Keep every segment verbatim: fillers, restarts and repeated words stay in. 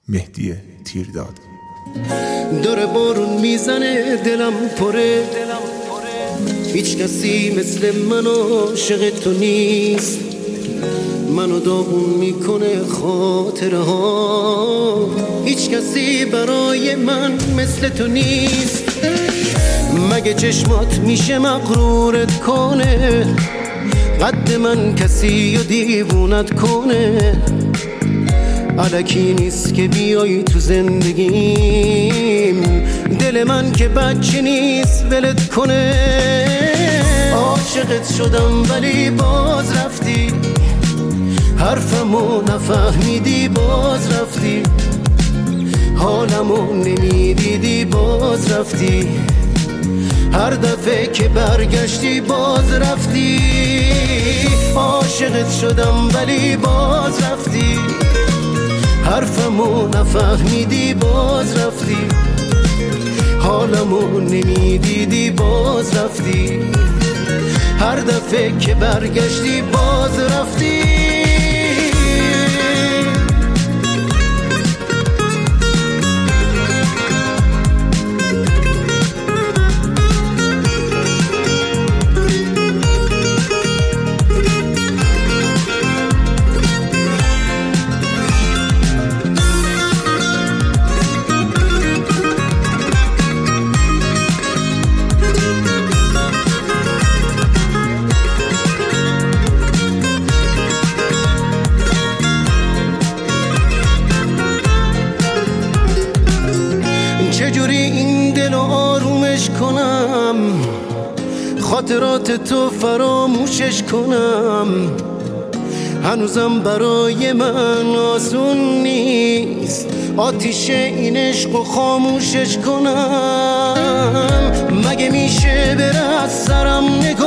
مهدی تیرداد. داره بارون میزنه دلم پره، هیچ کسی مثل من عاشق تو نیست، منو داغون میکنه خاطره ها، هیچ کسی برای من مثل تو نیست. مگه چشمات میشه مغرورت کنه، قد من کسی و دیوونت کنه، الکی نیست که بیایی تو زندگیم، دل من که بچه نیست ولت کنه. عاشقت شدم ولی باز رفتی، حرفمو نفهمیدی باز رفتی، حالمو نمیدیدی باز رفتی، هر دفعه که برگشتی باز رفتی. عاشقت شدم ولی باز رفتی، حرفمو نفهمیدی باز رفتی، حالمو نمیدیدی باز رفتی، هر دفعه که برگشتی باز رفتی. چجوری این دل آرومش کنم، خاطرات تو فراموشش کنم، هنوزم برای من آسون نیست آتیش این عشق و خاموشش کنم. مگه میشه بره از سرم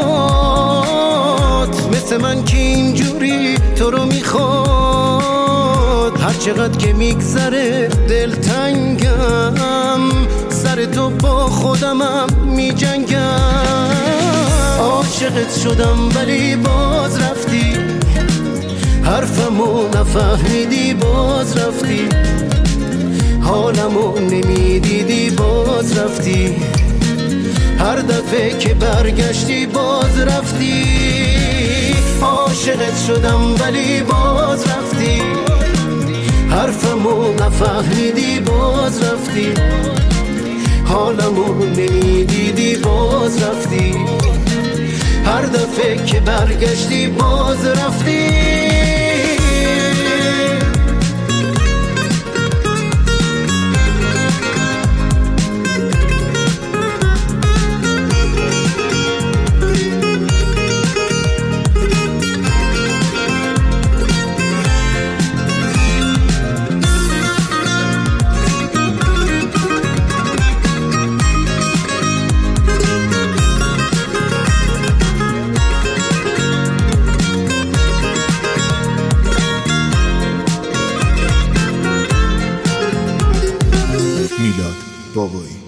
نگات، مثل من که اینجوری تو رو میخواد، هر چقدر که میگذره دلتنگم، سر تو با خودمم میجنگم. عاشقت شدم ولی باز رفتی، حرفمو نفهمیدی باز رفتی، حالمو نمیدیدی باز رفتی، هر دفعه که برگشتی باز رفتی. عاشقت شدم ولی باز رفتی، حرفمو نفهمیدی باز رفتی، حالمو نمیدیدی باز رفتی، هر دفعه که برگشتی باز رفتی. میلاد بابایی.